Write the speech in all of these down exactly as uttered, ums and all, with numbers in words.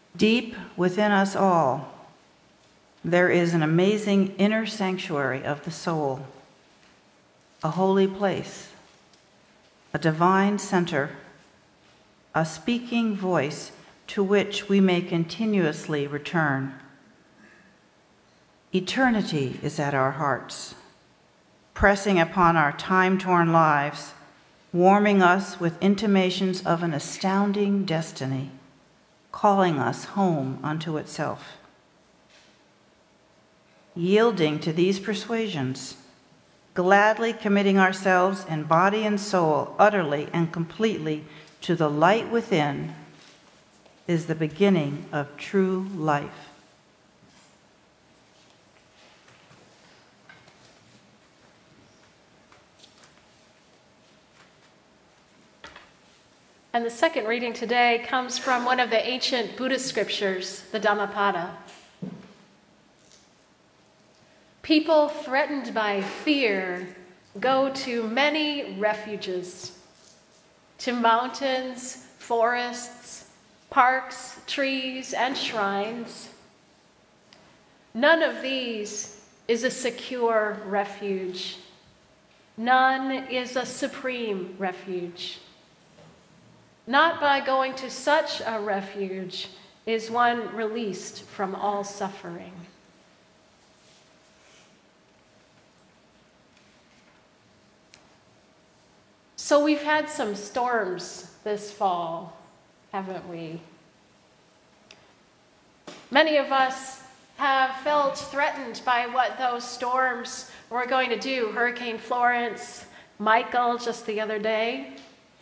Deep within us all, there is an amazing inner sanctuary of the soul, a holy place, a divine center, a speaking voice to which we may continuously return. Eternity is at our hearts, pressing upon our time-torn lives, warming us with intimations of an astounding destiny, calling us home unto itself. Yielding to these persuasions, gladly committing ourselves in body and soul utterly and completely to the light within, is the beginning of true life. And the second reading today comes from one of the ancient Buddhist scriptures, the Dhammapada. People threatened by fear go to many refuges, to mountains, forests, parks, trees, and shrines. None of these is a secure refuge. None is a supreme refuge. Not by going to such a refuge is one released from all suffering. So we've had some storms this fall, haven't we? Many of us have felt threatened by what those storms were going to do. Hurricane Florence, Michael just the other day.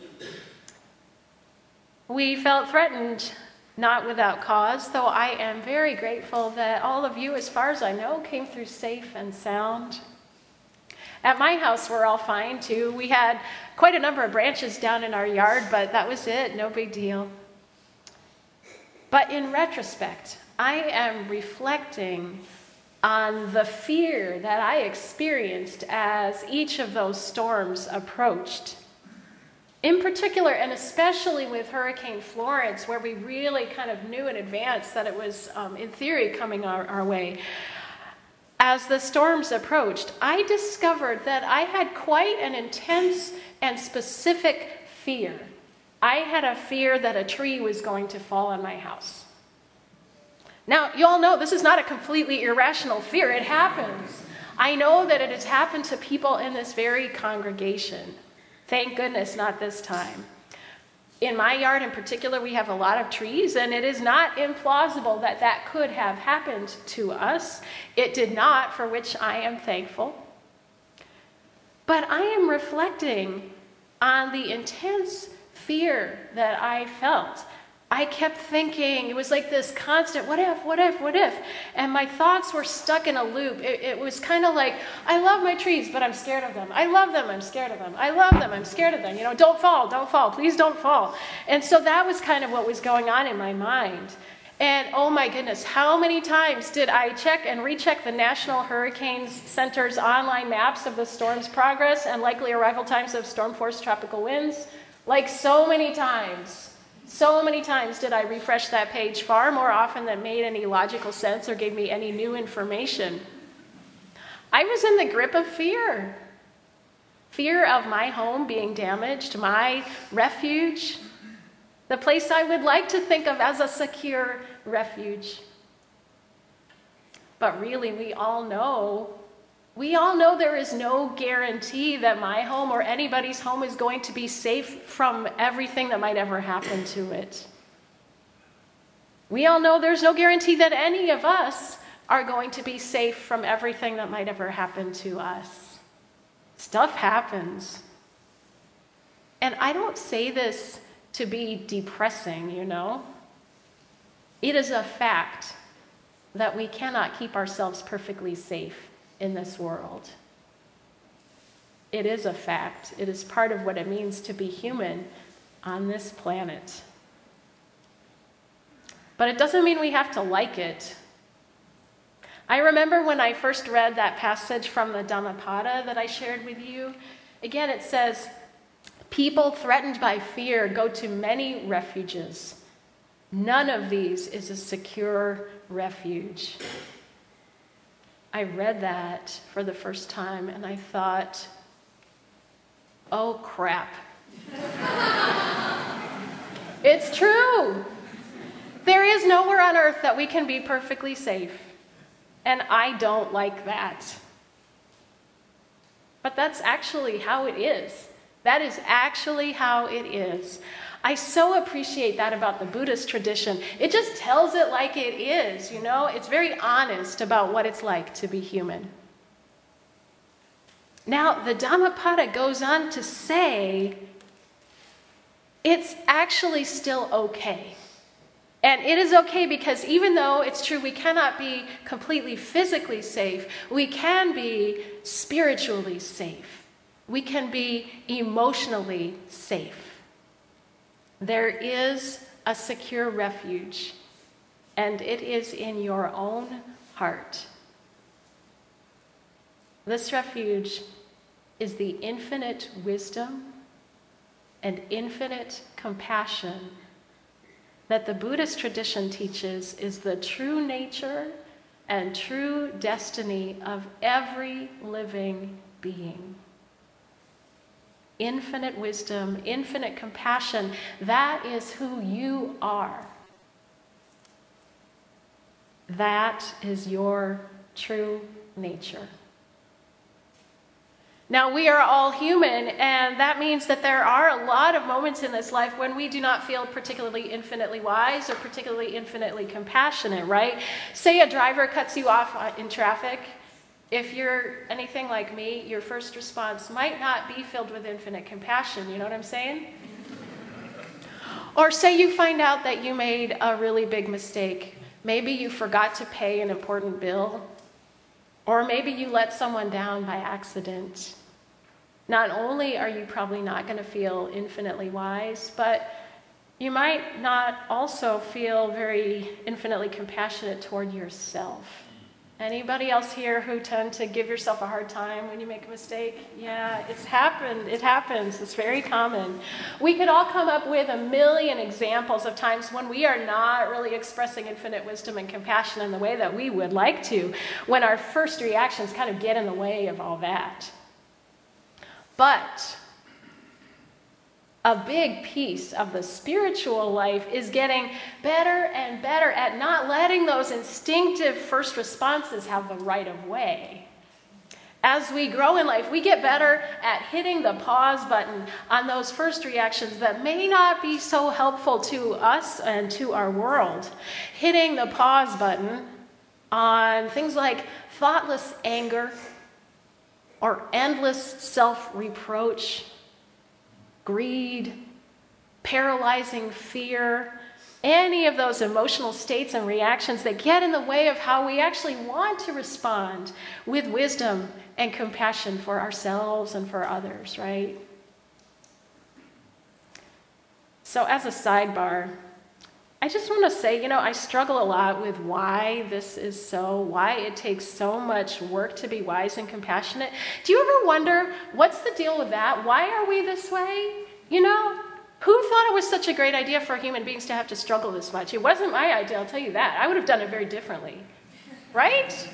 We felt threatened, not without cause, though I am very grateful that all of you, as far as I know, came through safe and sound. At my house, we're all fine, too. We had quite a number of branches down in our yard, but that was it, no big deal. But in retrospect, I am reflecting on the fear that I experienced as each of those storms approached. In particular, and especially with Hurricane Florence, where we really kind of knew in advance that it was, um, in theory, coming our, our way. As the storms approached, I discovered that I had quite an intense and specific fear. I had a fear that a tree was going to fall on my house. Now, you all know this is not a completely irrational fear. It happens. I know that it has happened to people in this very congregation. Thank goodness, not this time. In my yard in particular, we have a lot of trees, and it is not implausible that that could have happened to us. It did not, for which I am thankful. But I am reflecting on the intense fear that I felt. I kept thinking, it was like this constant, what if, what if, what if? And my thoughts were stuck in a loop. It, it was kind of like, I love my trees, but I'm scared of them. I love them, I'm scared of them. I love them, I'm scared of them. You know, don't fall, don't fall, please don't fall. And so that was kind of what was going on in my mind. And oh my goodness, how many times did I check and recheck the National Hurricane Center's online maps of the storm's progress and likely arrival times of storm-force tropical winds? Like so many times. So many times did I refresh that page, far more often than made any logical sense or gave me any new information. I was in the grip of fear. Fear of my home being damaged, my refuge, the place I would like to think of as a secure refuge. But really, we all know, we all know there is no guarantee that my home or anybody's home is going to be safe from everything that might ever happen to it. We all know there's no guarantee that any of us are going to be safe from everything that might ever happen to us. Stuff happens. And I don't say this to be depressing, you know. It is a fact that we cannot keep ourselves perfectly safe in this world. It is a fact. It is part of what it means to be human on this planet. But it doesn't mean we have to like it. I remember when I first read that passage from the Dhammapada that I shared with you. Again, it says, people threatened by fear go to many refuges, None of these is a secure refuge. I read that for the first time and I thought, oh crap. It's true. There is nowhere on earth that we can be perfectly safe. And I don't like that. But that's actually how it is. That is actually how it is. I so appreciate that about the Buddhist tradition. It just tells it like it is, you know? It's very honest about what it's like to be human. Now, the Dhammapada goes on to say it's actually still okay. And it is okay because even though it's true we cannot be completely physically safe, we can be spiritually safe. We can be emotionally safe. There is a secure refuge, and it is in your own heart. This refuge is the infinite wisdom and infinite compassion that the Buddhist tradition teaches is the true nature and true destiny of every living being. Infinite wisdom, infinite compassion, that is who you are. That is your true nature. Now, we are all human, and that means that there are a lot of moments in this life when we do not feel particularly infinitely wise or particularly infinitely compassionate, right? Say a driver cuts you off in traffic. If you're anything like me, your first response might not be filled with infinite compassion. You know what I'm saying? Or say you find out that you made a really big mistake. Maybe you forgot to pay an important bill. Or maybe you let someone down by accident. Not only are you probably not going to feel infinitely wise, but you might not also feel very infinitely compassionate toward yourself. Anybody else here who tend to give yourself a hard time when you make a mistake? Yeah, it's happened. It happens. It's very common. We could all come up with a million examples of times when we are not really expressing infinite wisdom and compassion in the way that we would like to, when our first reactions kind of get in the way of all that. But a big piece of the spiritual life is getting better and better at not letting those instinctive first responses have the right of way. As we grow in life, we get better at hitting the pause button on those first reactions that may not be so helpful to us and to our world. Hitting the pause button on things like thoughtless anger or endless self-reproach, greed, paralyzing fear, any of those emotional states and reactions that get in the way of how we actually want to respond with wisdom and compassion for ourselves and for others, right? So as a sidebar, I just want to say, you know, I struggle a lot with why this is so, why it takes so much work to be wise and compassionate. Do you ever wonder, what's the deal with that? Why are we this way? You know, who thought it was such a great idea for human beings to have to struggle this much? It wasn't my idea, I'll tell you that. I would have done it very differently, right?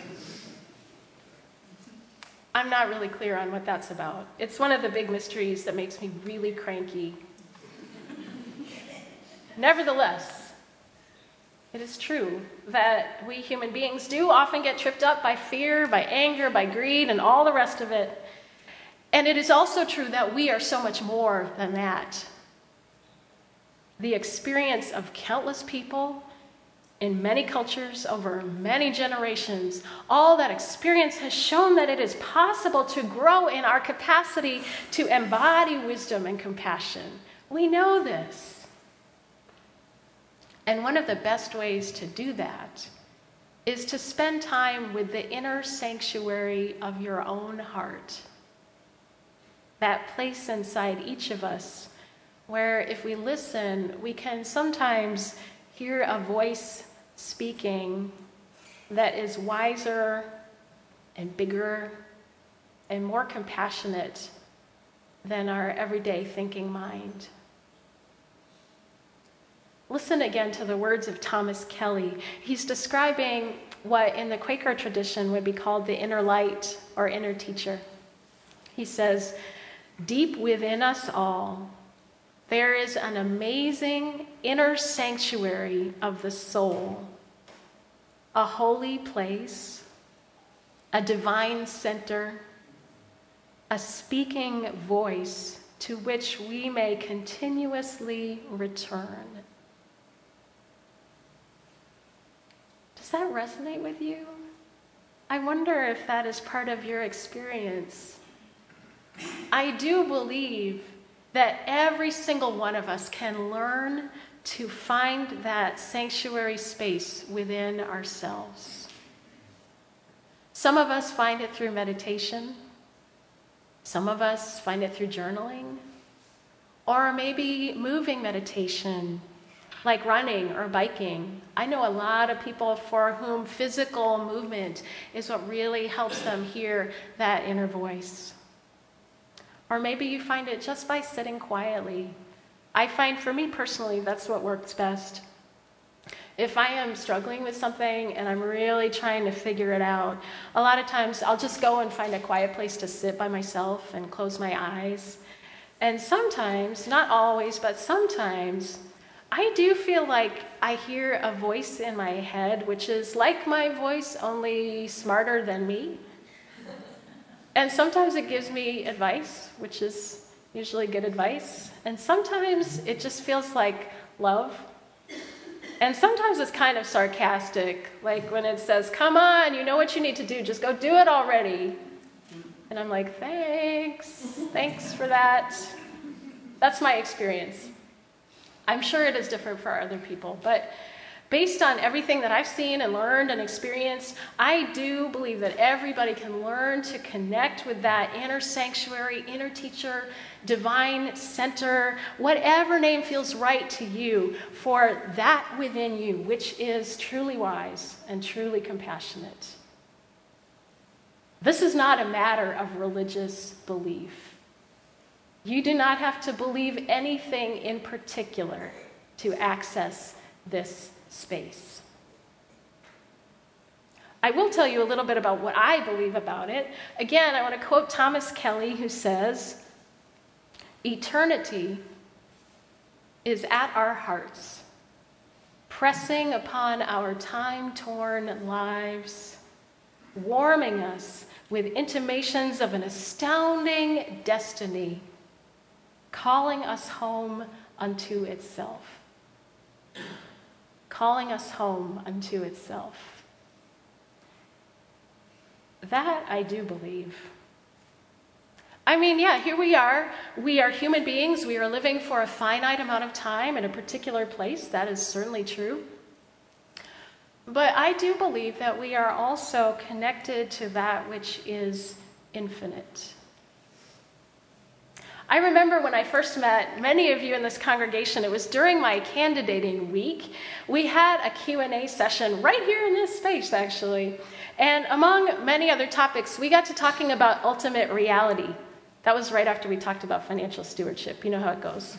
I'm not really clear on what that's about. It's one of the big mysteries that makes me really cranky. Nevertheless, it is true that we human beings do often get tripped up by fear, by anger, by greed, and all the rest of it. And it is also true that we are so much more than that. The experience of countless people in many cultures over many generations, all that experience has shown that it is possible to grow in our capacity to embody wisdom and compassion. We know this. And one of the best ways to do that is to spend time with the inner sanctuary of your own heart. That place inside each of us where if we listen, we can sometimes hear a voice speaking that is wiser and bigger and more compassionate than our everyday thinking mind. Listen again to the words of Thomas Kelly. He's describing what in the Quaker tradition would be called the inner light or inner teacher. He says, "Deep within us all, there is an amazing inner sanctuary of the soul, a holy place, a divine center, a speaking voice to which we may continuously return." Does that resonate with you? I wonder if that is part of your experience. I do believe that every single one of us can learn to find that sanctuary space within ourselves. Some of us find it through meditation. Some of us find it through journaling, or maybe moving meditation, like running or biking. I know a lot of people for whom physical movement is what really helps them hear that inner voice. Or maybe you find it just by sitting quietly. I find for me personally, that's what works best. If I am struggling with something and I'm really trying to figure it out, a lot of times I'll just go and find a quiet place to sit by myself and close my eyes. And sometimes, not always, but sometimes, I do feel like I hear a voice in my head, which is like my voice, only smarter than me. And sometimes it gives me advice, which is usually good advice. And sometimes it just feels like love. And sometimes it's kind of sarcastic, like when it says, "Come on, you know what you need to do, just go do it already." And I'm like, thanks, thanks for that. That's my experience. I'm sure it is different for other people, but based on everything that I've seen and learned and experienced, I do believe that everybody can learn to connect with that inner sanctuary, inner teacher, divine center, whatever name feels right to you, for that within you, which is truly wise and truly compassionate. This is not a matter of religious belief. You do not have to believe anything in particular to access this space. I will tell you a little bit about what I believe about it. Again, I want to quote Thomas Kelly, who says, "Eternity is at our hearts, pressing upon our time-torn lives, warming us with intimations of an astounding destiny, calling us home unto itself." Calling us home unto itself. That I do believe. I mean, yeah, here we are. We are human beings. We are living for a finite amount of time in a particular place. That is certainly true. But I do believe that we are also connected to that which is infinite. I remember when I first met many of you in this congregation, it was during my candidating week. We had a Q and A session right here in this space, actually. And among many other topics, we got to talking about ultimate reality. That was right after we talked about financial stewardship. You know how it goes.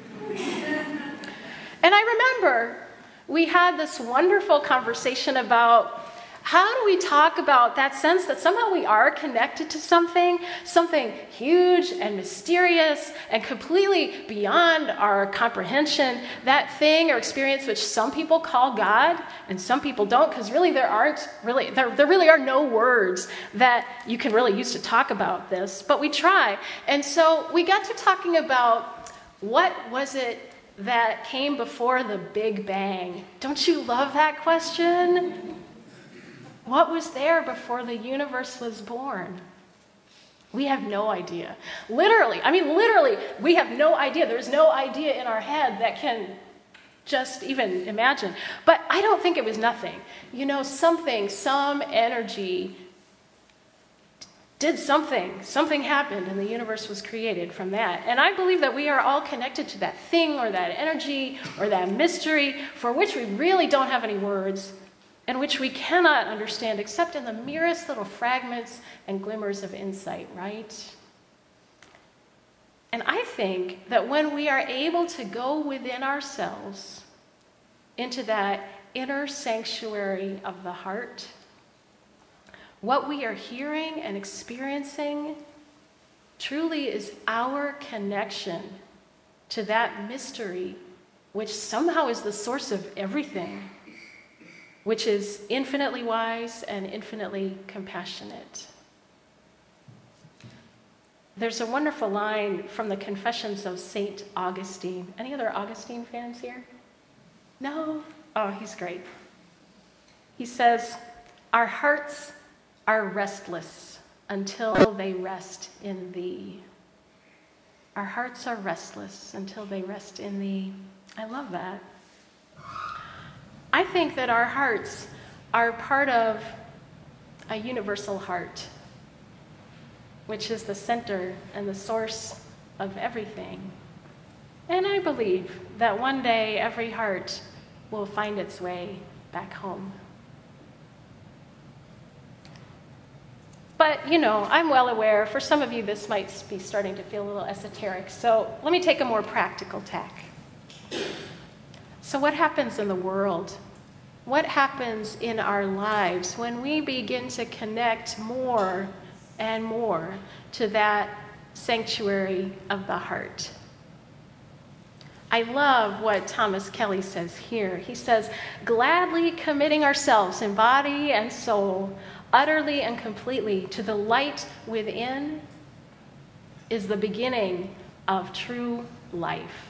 And I remember we had this wonderful conversation about how do we talk about that sense that somehow we are connected to something, something huge and mysterious and completely beyond our comprehension, that thing or experience which some people call God and some people don't, because really there aren't really, there, there really are no words that you can really use to talk about this, but we try. And so we got to talking about what was it that came before the Big Bang. Don't you love that question? What was there before the universe was born? We have no idea. Literally, I mean, literally, we have no idea. There's no idea in our head that can just even imagine. But I don't think it was nothing. You know, something, some energy did something. Something happened and the universe was created from that. And I believe that we are all connected to that thing or that energy or that mystery for which we really don't have any words, and which we cannot understand except in the merest little fragments and glimmers of insight, right? And I think that when we are able to go within ourselves into that inner sanctuary of the heart. What we are hearing and experiencing truly is our connection to that mystery, which somehow is the source of everything, which is infinitely wise and infinitely compassionate. There's a wonderful line from the Confessions of Saint Augustine. Any other Augustine fans here? No? Oh, he's great. He says, "Our hearts are restless until they rest in thee." Our hearts are restless until they rest in thee. I love that. I think that our hearts are part of a universal heart, which is the center and the source of everything. And I believe that one day every heart will find its way back home. But, you know, I'm well aware, for some of you this might be starting to feel a little esoteric, so let me take a more practical tack. So what happens in the world? What happens in our lives when we begin to connect more and more to that sanctuary of the heart? I love what Thomas Kelly says here. He says, "Gladly committing ourselves in body and soul, utterly and completely to the light within, is the beginning of true life."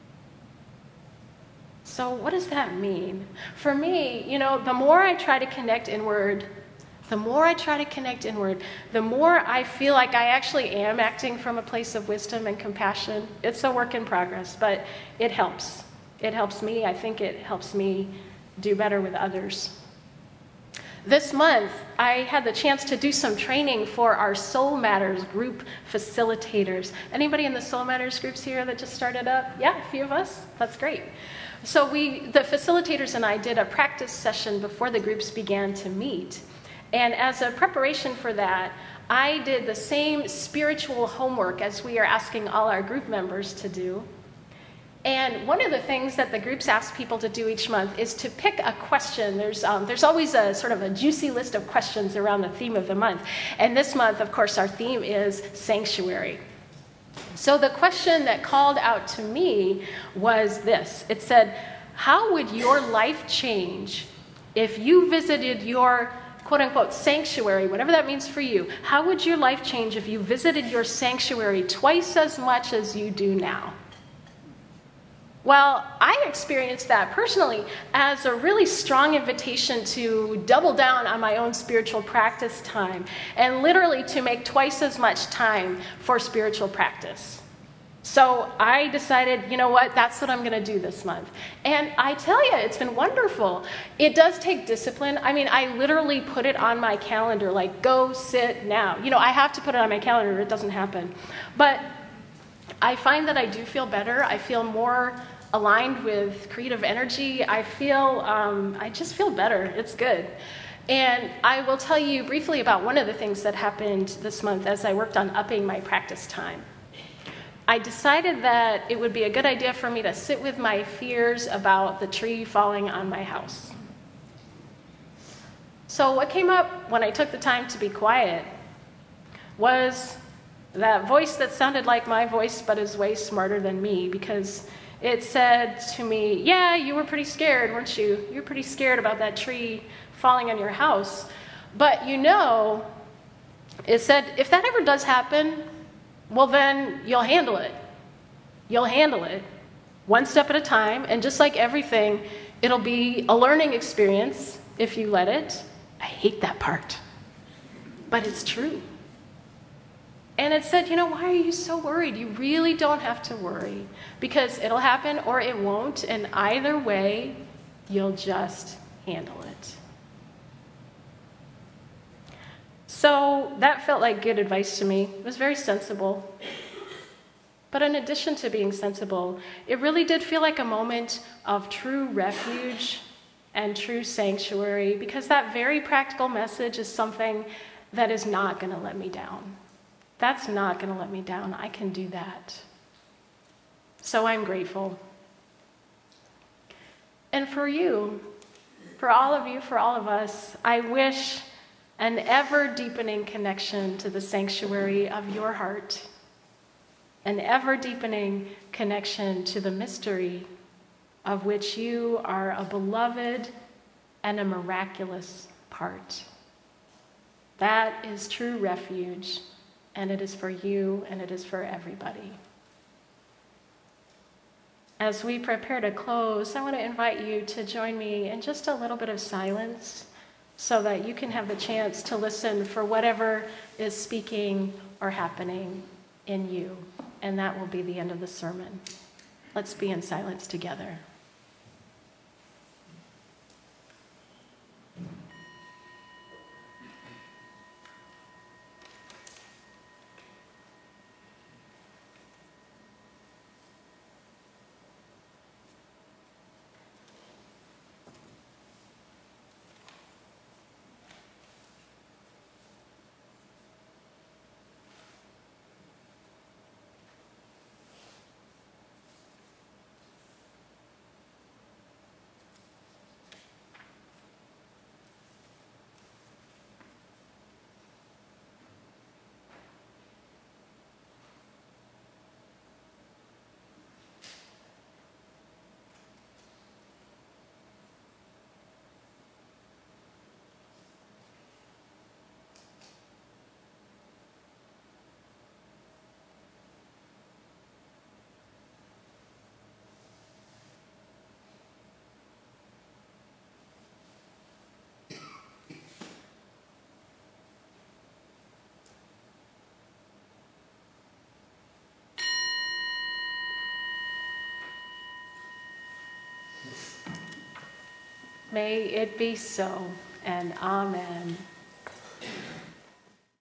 So what does that mean? For me, you know, the more I try to connect inward, the more I try to connect inward, the more I feel like I actually am acting from a place of wisdom and compassion. It's a work in progress, but it helps. It helps me. I think it helps me do better with others. This month, I had the chance to do some training for our Soul Matters group facilitators. Anybody in the Soul Matters groups here that just started up? Yeah, a few of us? That's great. So we, the facilitators and I did a practice session before the groups began to meet. And as a preparation for that, I did the same spiritual homework as we are asking all our group members to do. And one of the things that the groups ask people to do each month is to pick a question. There's um, there's always a sort of a juicy list of questions around the theme of the month. And this month, of course, our theme is sanctuary. So the question that called out to me was this. It said, how would your life change if you visited your quote-unquote sanctuary, whatever that means for you? How would your life change if you visited your sanctuary twice as much as you do now? Well, I experienced that personally as a really strong invitation to double down on my own spiritual practice time and literally to make twice as much time for spiritual practice. So I decided, you know what, that's what I'm going to do this month. And I tell you, it's been wonderful. It does take discipline. I mean, I literally put it on my calendar, like, go sit now. You know, I have to put it on my calendar or it doesn't happen. But I find that I do feel better. I feel more aligned with creative energy. I feel, um, I just feel better. It's good. And I will tell you briefly about one of the things that happened this month as I worked on upping my practice time. I decided that it would be a good idea for me to sit with my fears about the tree falling on my house. So what came up when I took the time to be quiet was that voice that sounded like my voice but is way smarter than me, because it said to me, yeah, you were pretty scared, weren't you? You were pretty scared about that tree falling on your house. But you know, it said, if that ever does happen, well, then you'll handle it. You'll handle it one step at a time. And just like everything, it'll be a learning experience if you let it. I hate that part, but it's true. And it said, you know, why are you so worried? You really don't have to worry, because it'll happen or it won't. And either way, you'll just handle it. So that felt like good advice to me. It was very sensible. But in addition to being sensible, it really did feel like a moment of true refuge and true sanctuary, because that very practical message is something that is not going to let me down. That's not going to let me down. I can do that. So I'm grateful. And for you, for all of you, for all of us, I wish an ever-deepening connection to the sanctuary of your heart, an ever-deepening connection to the mystery of which you are a beloved and a miraculous part. That is true refuge, and it is for you, and it is for everybody. As we prepare to close, I want to invite you to join me in just a little bit of silence so that you can have the chance to listen for whatever is speaking or happening in you. And that will be the end of the sermon. Let's be in silence together. May it be so, and amen.